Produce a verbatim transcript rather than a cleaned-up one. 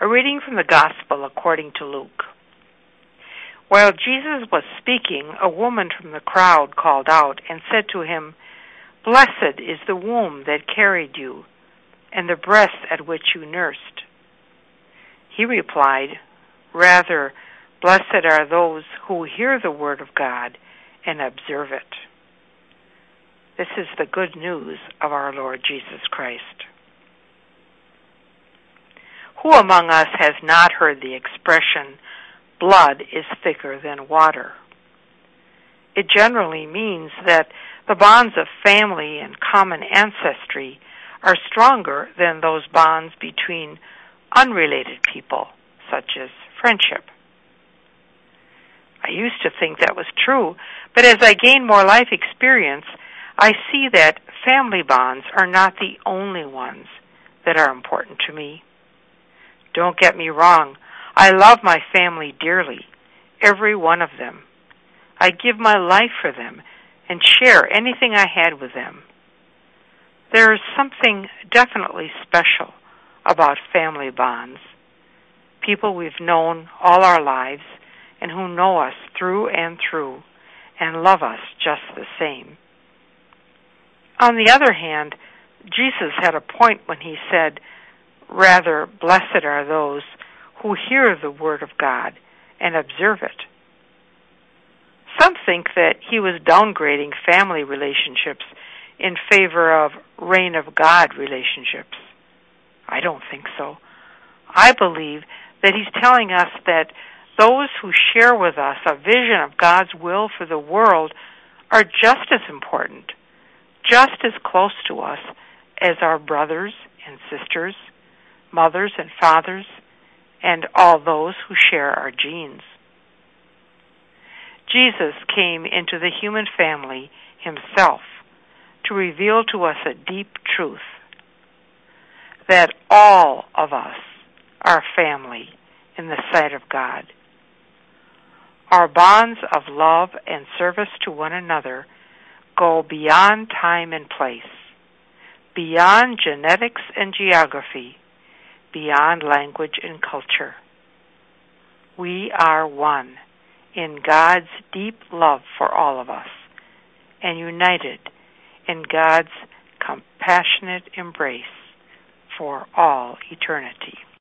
A reading from the Gospel according to Luke. While Jesus was speaking, a woman from the crowd called out and said to him, "Blessed is the womb that carried you, and the breast at which you nursed." He replied, "Rather, blessed are those who hear the word of God and observe it." This is the good news of our Lord Jesus Christ. Who among us has not heard the expression, "Blood is thicker than water"? It generally means that the bonds of family and common ancestry are stronger than those bonds between unrelated people, such as friendship. I used to think that was true, but as I gain more life experience, I see that family bonds are not the only ones that are important to me. Don't get me wrong, I love my family dearly, every one of them. I give my life for them and share anything I had with them. There is something definitely special about family bonds. People we've known all our lives and who know us through and through and love us just the same. On the other hand, Jesus had a point when he said, "Rather, blessed are those who hear the word of God and observe it." Some think that he was downgrading family relationships in favor of reign of God relationships. I don't think so. I believe that he's telling us that those who share with us a vision of God's will for the world are just as important, just as close to us as our brothers and sisters, mothers and fathers, and all those who share our genes. Jesus came into the human family himself to reveal to us a deep truth, that all of us are family in the sight of God. Our bonds of love and service to one another go beyond time and place, beyond genetics and geography, beyond language and culture. We are one in God's deep love for all of us, and united in God's compassionate embrace for all eternity.